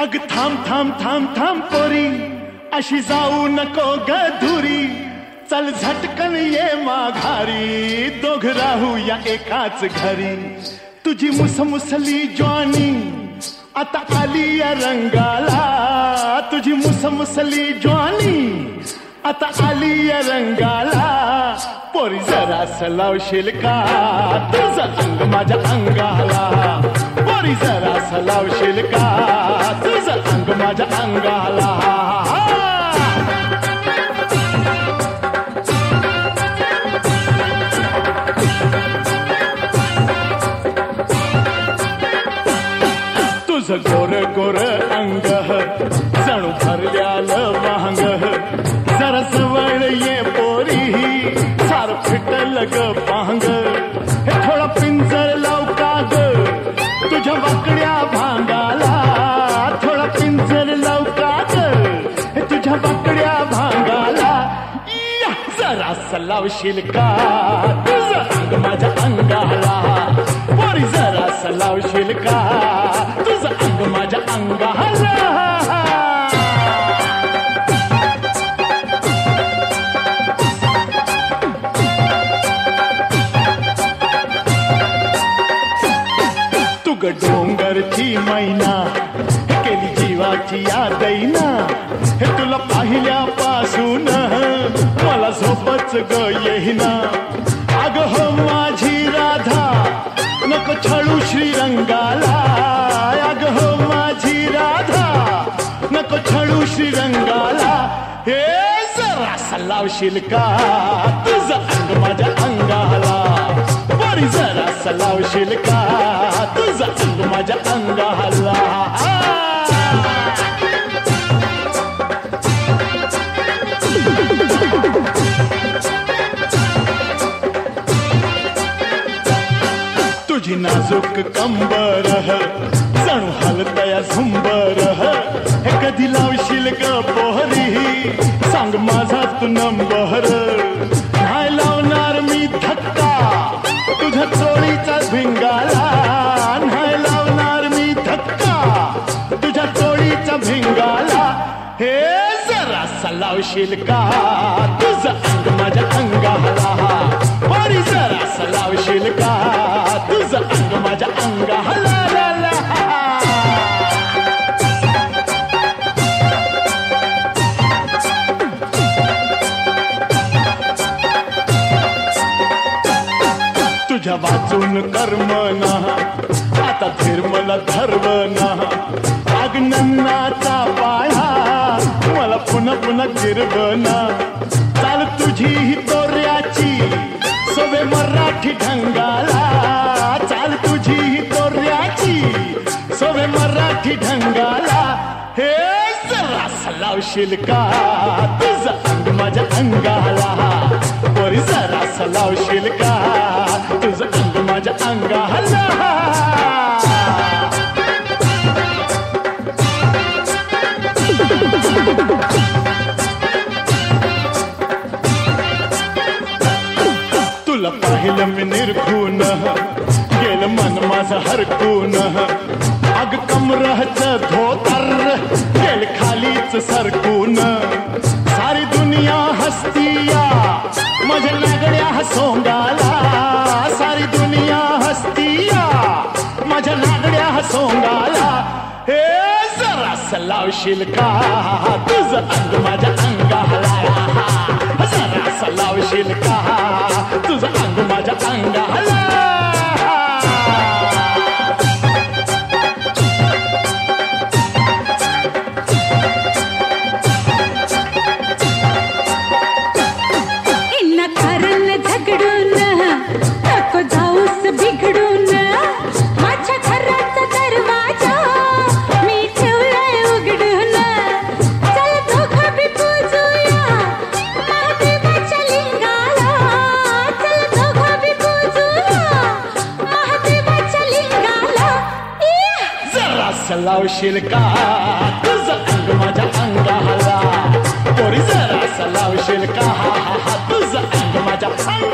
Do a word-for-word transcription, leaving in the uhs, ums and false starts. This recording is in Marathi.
अग थांब थांब थांब थांब पोरी, अशी जाऊ नको गधुरी, चल झटकन ये माघारी, दोघ राहू या एकाच घरी. तुझी मुसमुसली ज्वानी आता आली या रंगाला, तुझी मुसमुसली ज्वानी आता आली या रंगाला. पोरी जरा सलावशील का तुझं अंग माझ्या अंगाला, पोरी जरा सलावशील का तुझं अंग माझ्या अंगाला. तुझं गोर गोर अंग जणू भरल्यालं वांग, जरा जवळ ये पोरी सार फिटल ग पांग. हे थोडा पिंजर लवका ग तुझ्या वाकड्या भांगाला, थोडा पिंजर लवका ग हे तुझ्या वाकड्या भांगाला. या जरा सलावशील का तुझं अंग माझ्या अंगाला, पोरी जरा सलावशील का तुझं अंग माझ्या अंगाला. तुग डोंगरची मैना केली जीवाची यादैना, हे तुला पाहिल्यापासून मला झोपच ग येईना. अग हो माझी राधा नको छळू श्रीरंगाला, अग हो माझी राधा नको छळू श्रीरंगाला. हे जरा सलावशील का तुझं अंग माझ्या अंगाला, पोरी जरा सलावशील का तुझं अंग माझ्या अंगाला. तुझी नाजूक कंबर जणू हलतया झुंबर, हे कधी लावशील ग पोहरी सांग माझा तू नंबर. नाही लावणार मी धक्का तुझ्या चोळीचा भिंगाला, नाही लावणार मी धक्का तुझ्या चोळीचा भिंगाला. हे जरा सलावशील का तुझं अंग माझ्या अंगाला, पोरी जरा सलावशील का तुझं अंग माझ्या अंगाला. तुझ्या वाचून कर्मना आता धर्मला धर्मना, अग नन्नाचा पाळा मला पुन्हा पुन्हा गिरवना. चाल तुझी ही तोऱ्याची सवे मराठी ढंगाला, चाल तुझी ही तोऱ्याची सवे मराठी ढंगाला. हे जरा सलावशील का तुझं अंग माझ्या अंगाला, पोरी जरा सलावशील का तुझं अंग माझ्या अंगाला. तुला पाहिलं मी निर्खून गेलं मन माझं हरकून, अग कमरचं धोतर गेल खालीच सरकून. सारी दुनिया हसतिया माझ्या लागड्या सोंगाला, सारी दुनिया हसतिया माझ्या लागड्या सोंगाला. हे जरा सलावशील का तुझं अंग माझ्या अंगाला, जरा सलावशील का तुझं अंग माझ्या अंगाला. सलावशील का तुझं अंग माझ्या अंगाला, पोरी जरा सलावशील का तुझं अंग माझ्या अंगाला.